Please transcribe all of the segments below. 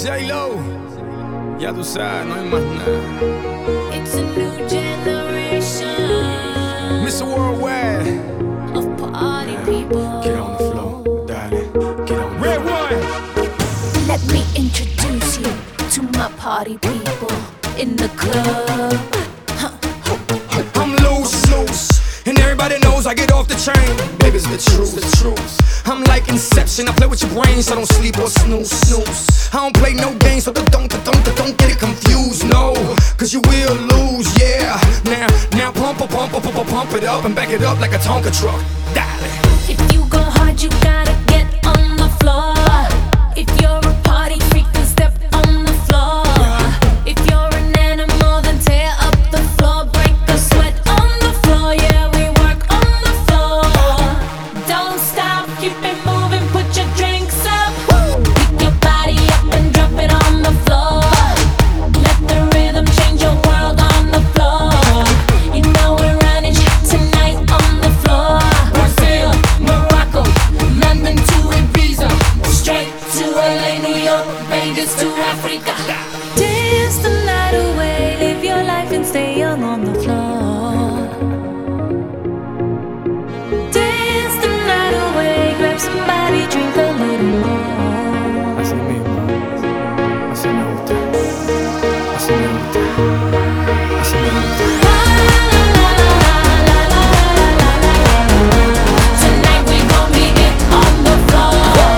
J-Lo, ya tú sabes, no hay más nada. It's a new generation Mr. Worldwide, of party people. get on the floor, darling, get on the Red one. Let me introduce you to my party people in the club. I'm loose, and everybody knows I get off the train. Baby, it's the truth. I'm like Inception, I play with your brain, so don't sleep or snooze. I don't play no games, so don't get it confused, no. Cause you will lose, yeah. Now pump it up and back it up like a Tonka truck. Darling. If you go hard, you gotta get on the floor. If you're a party freak, then step on the floor. If you're an animal, then tear up the floor. Break the sweat on the floor, yeah, we work on the floor. Don't stop, keep it moving, put your drinks up. Pick your body up and drop it on the floor. Let the rhythm change your world on the floor. You know we're running shit tonight on the floor. Brazil, Morocco, London to Ibiza, straight to LA, New York, Vegas to Africa. Dance the night away, live your life and stay young on the floor. Dance the night away, grab somebody, drink a little more. Así mismo, así me gusta, así me gusta, así me gusta. Tonight we gon' be it on the floor.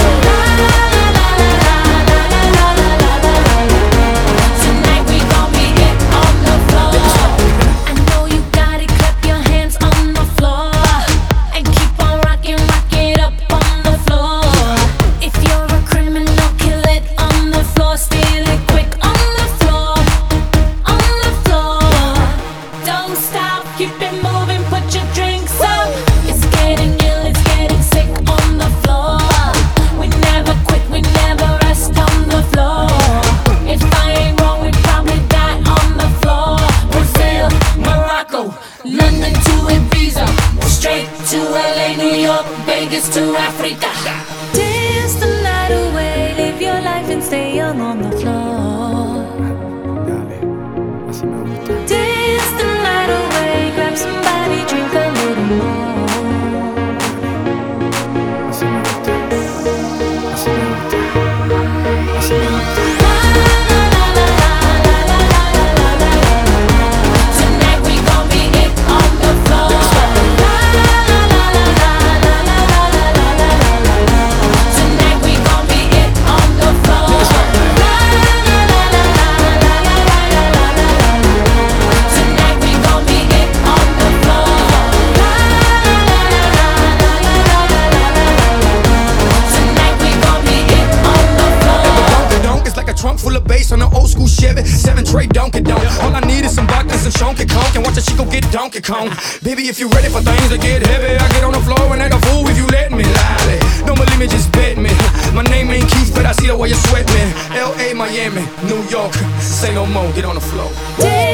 Tonight we gon' be it on the floor. I know you got it, clap your hands on the floor and keep on rocking, rock it up on the floor. If you're a criminal, kill it on the floor, steal it quick on the floor, on the floor. Don't stop, keep it moving, put your drinks up. It's getting ill, it's getting sick on the floor. We never quit, we never rest on the floor. If I ain't wrong, we probably die on the floor. Brazil, Morocco, London to Ibiza, straight to LA, New York, Vegas to Africa. Dance the night away, live your life and stay young on the floor. Dale, así me gusta. Dance the night away, grab somebody, drink a little more. Así me gusta, así me gusta, así me gusta. Tonight we gon' be it on the floor. Tonight we gon' be it on the floor. Tonight we gon' be it on the floor. Tonight we gon' be it on the floor. Donk is like a trunk full of bass on an old school Chevy 7-tray Donkey Donk. All I need is some vodka and some Shonky Conk, and watch a chico get Donkey Kong. Baby, if you ready for things to get heavy, I get on the floor and act a fool if you let me. Lally, don't believe me, just bet me. My name ain't Keith, but I see the way you sweat me. L.A., Miami, New York, say no more, get on the floor.